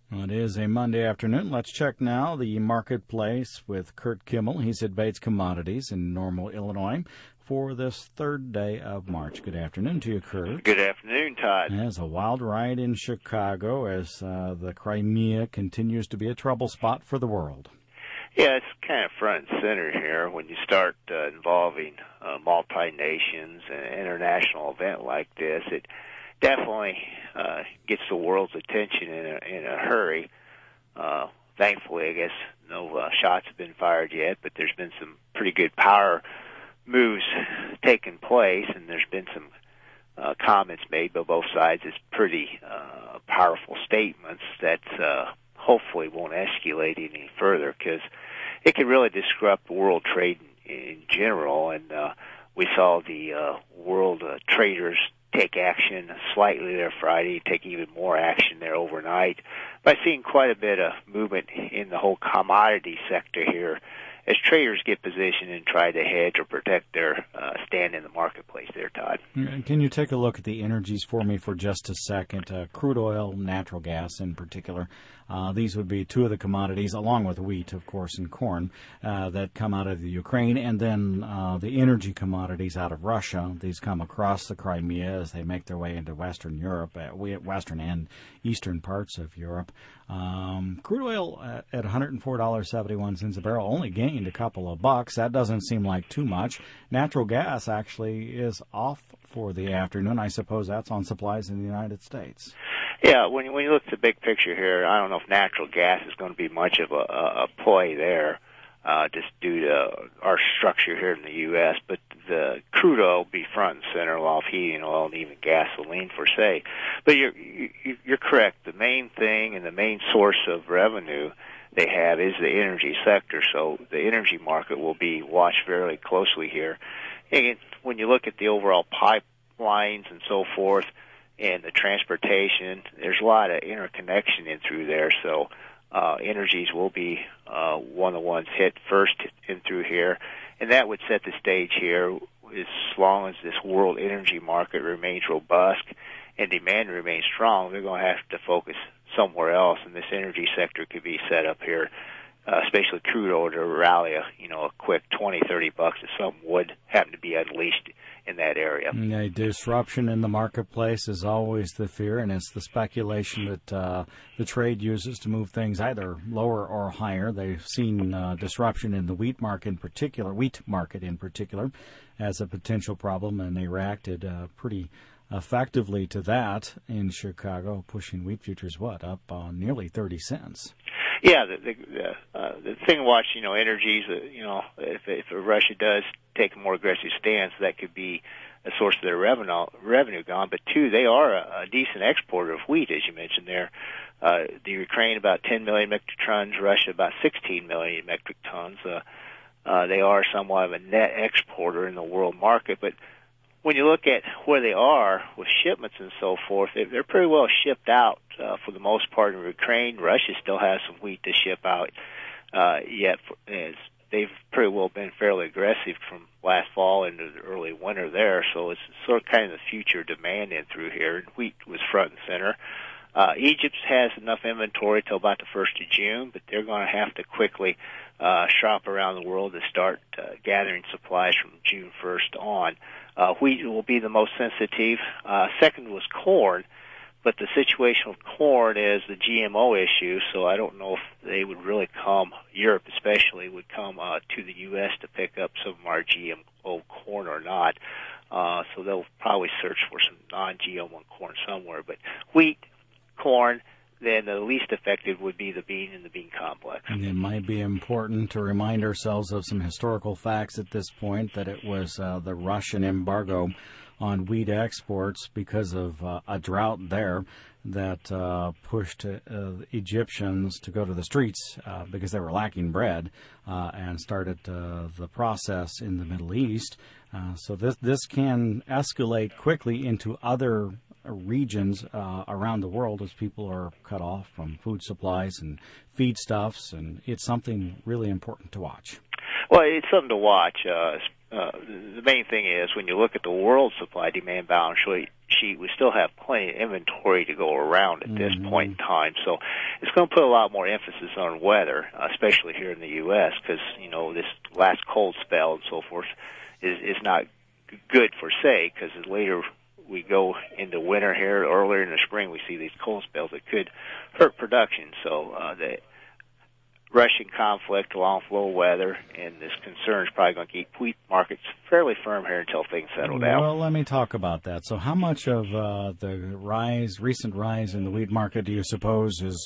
Well, it is a Monday afternoon. Let's check now the marketplace with Kurt Kimmel. He's at Bates Commodities in Normal, Illinois, for this third day of March. Good afternoon to you, Kurt. Good afternoon, Todd. It's a wild ride in Chicago as the Crimea continues to be a trouble spot for the world. Yeah, it's kind of front and center here when you start involving multi-nations and an international event like this. It definitely gets the world's attention in a hurry. Thankfully, I guess no shots have been fired yet, but there's been some pretty good power moves taking place, and there's been some comments made by both sides. It's pretty powerful statements that hopefully won't escalate any further, because it could really disrupt world trade in general. And we saw the world traders take action slightly there Friday, take even more action there overnight, by seeing quite a bit of movement in the whole commodity sector here as traders get positioned and try to hedge or protect their stand in the marketplace there, Todd. Can you take a look at the energies for me for just a second? Crude oil, natural gas in particular. These would be two of the commodities, along with wheat, of course, and corn, that come out of the Ukraine. And then the energy commodities out of Russia. These come across the Crimea as they make their way into Western Europe, Western and Eastern parts of Europe. Crude oil at $104.71 a barrel only gained a couple of bucks. That doesn't seem like too much. Natural gas actually is off for the afternoon. I suppose that's on supplies in the United States. Yeah, when you look at the big picture here, I don't know if natural gas is going to be much of a play there, just due to our structure here in the U.S., but the crude oil will be front and center, along with heating oil and even gasoline, per se. But you're correct. The main thing and the main source of revenue they have is the energy sector, so the energy market will be watched very closely here. And when you look at the overall pipelines and so forth, and the transportation, there's a lot of interconnection in through there, so energies will be one of the ones hit first in through here, and that would set the stage here as long as this world energy market remains robust and demand remains strong. They're going to have to focus somewhere else, and this energy sector could be set up here, especially crude oil, to rally a quick $20-30 if something would happen to be unleashed in that area. A disruption in the marketplace is always the fear, and it's the speculation that the trade uses to move things either lower or higher. They've seen disruption in the wheat market in particular, as a potential problem, and they reacted pretty effectively to that in Chicago, pushing wheat futures up nearly 30 cents. Yeah, the thing to watch, energies, if Russia does take a more aggressive stance, that could be a source of their revenue gone. But two, they are a decent exporter of wheat, as you mentioned there. The Ukraine about 10 million metric tons, Russia about 16 million metric tons. They are somewhat of a net exporter in the world market, but when you look at where they are with shipments and so forth, they're pretty well shipped out for the most part in Ukraine. Russia still has some wheat to ship out yet. They've pretty well been fairly aggressive from last fall into the early winter there, so it's sort of kind of the future demand in through here. And wheat was front and center. Egypt has enough inventory till about the 1st of June, but they're going to have to quickly shop around the world to start gathering supplies from June 1st on. Wheat will be the most sensitive. Second was corn, but the situation with corn is the GMO issue, so I don't know if they would really come, Europe especially, would come to the U.S. to pick up some of our GMO corn or not. So they'll probably search for some non-GMO corn somewhere. But wheat, corn, then the least affected would be the bean and the bean complex. And it might be important to remind ourselves of some historical facts at this point, that it was the Russian embargo on wheat exports because of a drought there that pushed Egyptians to go to the streets because they were lacking bread and started the process in the Middle East. So this can escalate quickly into other regions around the world as people are cut off from food supplies and feedstuffs, and it's something really important to watch. Well, it's something to watch. The main thing is when you look at the world supply-demand balance sheet, we still have plenty of inventory to go around at this point in time. So it's going to put a lot more emphasis on weather, especially here in the U.S., because, this last cold spell and so forth is not good for say, because later we go into winter here, earlier in the spring, we see these cold spells that could hurt production. So the Russian conflict, along with low weather, and this concern is probably going to keep wheat markets fairly firm here until things settle down. Well, let me talk about that. So how much of the recent rise in the wheat market do you suppose is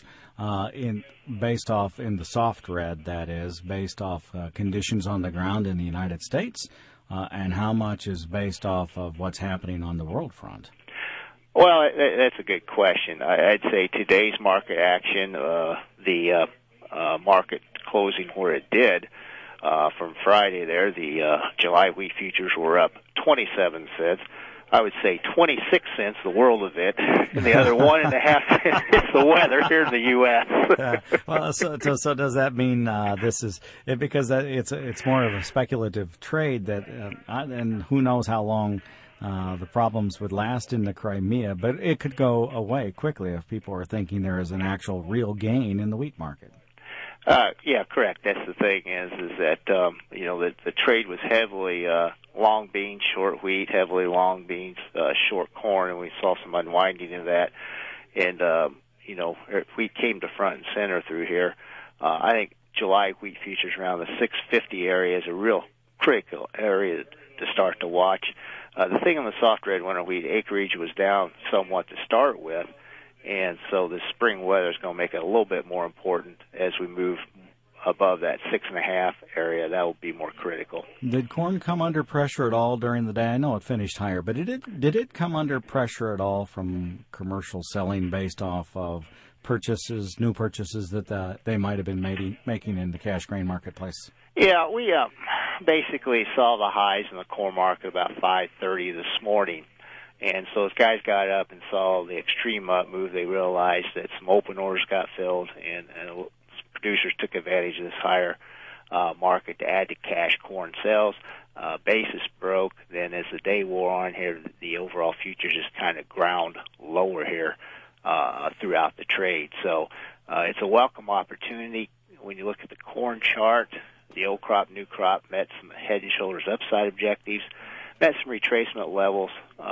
based off in the soft red, that is, based off conditions on the ground in the United States, and how much is based off of what's happening on the world front? Well, that's a good question. I'd say today's market action, the market closing where it did from Friday there, the July wheat futures were up 27 cents. I would say 26 cents, the world of it, and the other 1.5 cents is the weather here in the U.S. Well, so does that mean this is because it's more of a speculative trade that, and who knows how long the problems would last in the Crimea, but it could go away quickly if people are thinking there is an actual real gain in the wheat market. Yeah, correct. That's the thing is that, the trade was heavily, long beans, short wheat, heavily long beans, short corn, and we saw some unwinding of that. And, wheat came to front and center through here. I think July wheat futures around the 650 area is a real critical area to start to watch. The thing on the soft red winter wheat acreage was down somewhat to start with. And so the spring weather is going to make it a little bit more important as we move above that 6.5 area. That will be more critical. Did corn come under pressure at all during the day? I know it finished higher, but did it come under pressure at all from commercial selling based off of new purchases that they might have been making in the cash grain marketplace? Yeah, we basically saw the highs in the corn market about 5:30 this morning. And so as guys got up and saw the extreme up move, they realized that some open orders got filled, and producers took advantage of this higher market to add to cash corn sales. Basis broke. Then as the day wore on here, the overall futures just kind of ground lower here throughout the trade. So it's a welcome opportunity. When you look at the corn chart, the old crop, new crop met some head and shoulders upside objectives. Met some retracement levels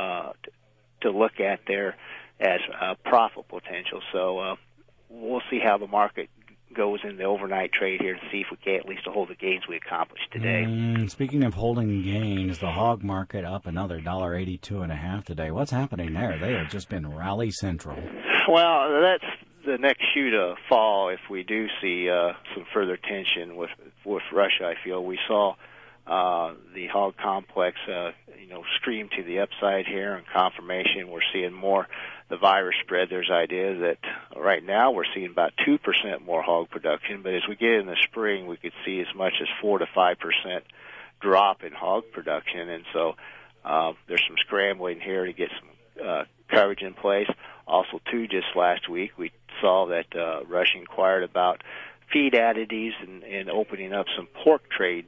to look at there as profit potential. So we'll see how the market goes in the overnight trade here to see if we can at least hold the gains we accomplished today. Speaking of holding gains, the hog market up another $1.82.5 today. What's happening there? They have just been rally central. Well, that's the next shoe to fall if we do see some further tension with Russia. I feel we saw the hog complex, scream to the upside here, and confirmation we're seeing more. The virus spread. There's ideas that right now we're seeing about 2% more hog production, but as we get in the spring, we could see as much as 4 to 5% drop in hog production, and so there's some scrambling here to get some coverage in place. Also, too, just last week we saw that Russia inquired about feed additives and opening up some pork trade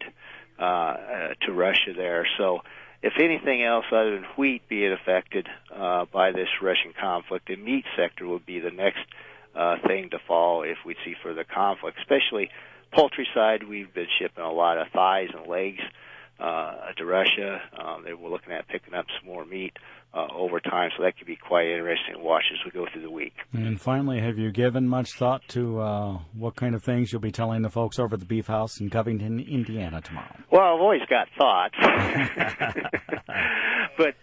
to Russia there. So if anything else other than wheat being affected by this Russian conflict, the meat sector would be the next thing to fall if we see further conflict, especially poultry side. We've been shipping a lot of thighs and legs to Russia. We're looking at picking up some more meat over time, so that could be quite interesting to watch as we go through the week. And finally, have you given much thought to what kind of things you'll be telling the folks over at the Beef House in Covington, Indiana tomorrow? Well, I've always got thoughts. But,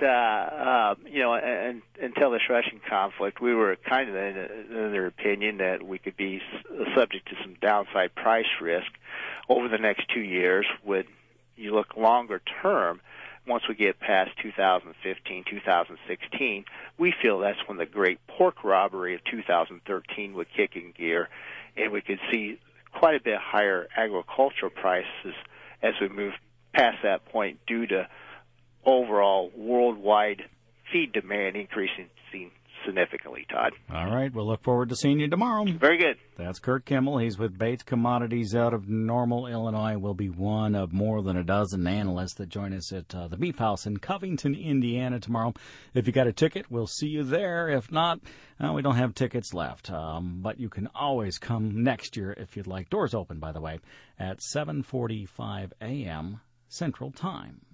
until this Russian conflict, we were kind of in their opinion that we could be subject to some downside price risk over the next 2 years. When you look longer term, once we get past 2015, 2016, we feel that's when the great pork robbery of 2013 would kick in gear, and we could see quite a bit higher agricultural prices as we move past that point due to overall worldwide feed demand increasing significantly, Todd. All right. We'll look forward to seeing you tomorrow. Very good. That's Kurt Kimmel. He's with Bates Commodities out of Normal, Illinois. Will be one of more than a dozen analysts that join us at the Beef House in Covington, Indiana tomorrow. If you got a ticket, we'll see you there. If not, we don't have tickets left. But you can always come next year if you'd like. Doors open, by the way, at 7:45 a.m. Central Time.